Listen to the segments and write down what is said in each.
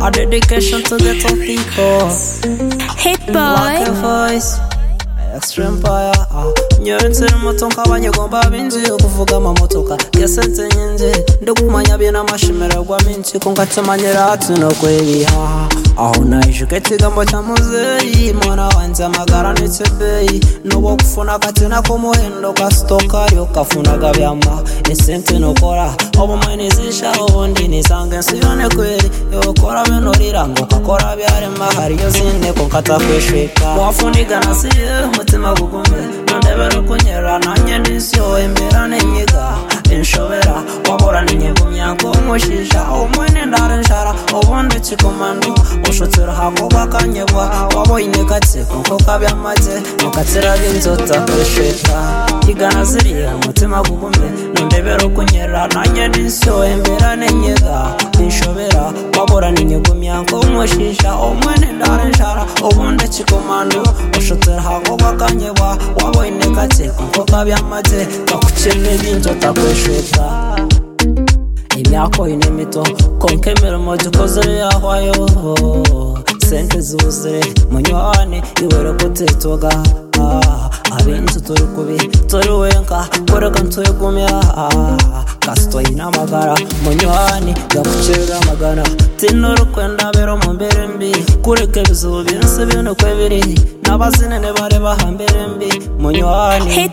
A dedication to the top people. Hit Like a boy. voice Extreme fire Nyerentsere motonka abanyegomba binzi okuvuga amamotoka yasente nyinji ndokumanya bye n'amashimererwa minsi ko ngatumanyira atuno kwebihaha aho naishuka ekigambo kya muzeyi mwana wanze amagara n'ekibeyi nobo kufuna katina k'omuhendo kasitoka lyo kafunaga byama esente nokora obumwe nizisha obundi nisanga ensi yone kweri yokora byonorira ngo kakora byarema hariyo zine ko katakweshweka wafunigana siye mutima gugumbe nondebera okunyera nanye ndisyo embera n'enyiga inshobera wabora n'inyegumyanko umushisha omwene ndara nshara obundi kikomando ushotera hakoba kanyebwa waboyine katsiko nko kabyamaze mukatsira b'inzota kweshweka igana ziriya mutima gugumbe nondebera okunyera nanye ndisyo embera n'enyiga inshobera wabora n'inyegumyanko umushisha omwene ndara nshara obundi kikomando ushotera hakoba kanyebwa waboyine katsiko nko kabyamaze kakucene b'inzota kweshweka imyaka ine mito konke imirimo dukoze yahwayo sente zuzure munywane iwere kutetoga abintu turi kubi turi wenka koreka ntuyegumya kasitoyi n'amagara munywane gakucira amagana tinurukwenda bero mu mbere mbi kureka ibizuba binsi bino kwebiri n'abazinene bareba hambere mbi munywane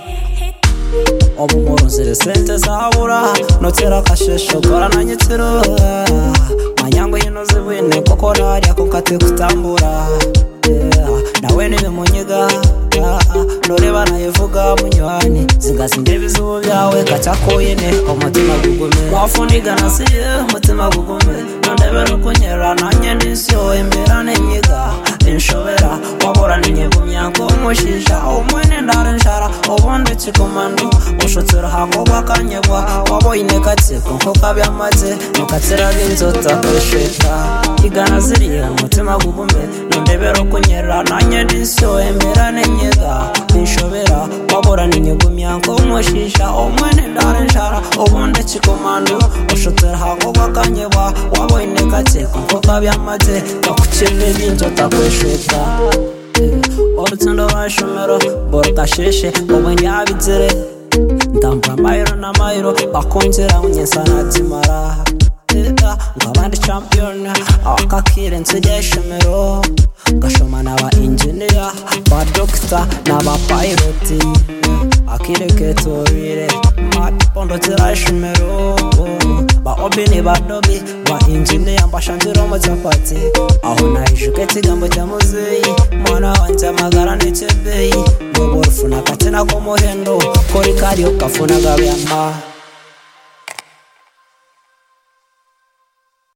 obu muruzire sente zabura notera kashesho kora nanyitiro manyango yino zibwine koko narya ko kate kutambura nawe nibe munyiga noreba nayivuga munywani zingazinde bizubu byawe kacakoyine umutima gugume wafunigana siye umutima gugume nondebera ukunyera nanye ndisyo embera n'enyiga inshobera wabora n'inyegumyanko umushisha omwene ndara nshara obundi kikomando ushotera hakoba kanyebwa waboyine katsiko nko kabyamaze mukatsira b'inzota kweshweka igana ziriya umutima gugumbe nondebera okunyera nanye ndisyo embera n'enyiga inshobera wabora n'inyegumyanko umushisha omwene ndara nshara obundi kikomando ushotera hakoba kanyebwa waboyine katsiko nko kabyamaze kakucene b'inzota kweshweka Orutundo rwashomero borukasheshe obwenye abizire ndambura mayiro n'amayiro bakongera munyesa natimara ngabandi champion akakire nsujya ishomero ngashoma n'aba engineer ba doctor n'aba pilot akireketorire matipondo tirashomero ba obini ba dobi ba engineer mbashanjira mutsapati aho naishuka ekigambo kya muzeyi mwana wanze amagara n'ekibeyi noborufuna katina k'omuhendo kori karyo kafunaga byama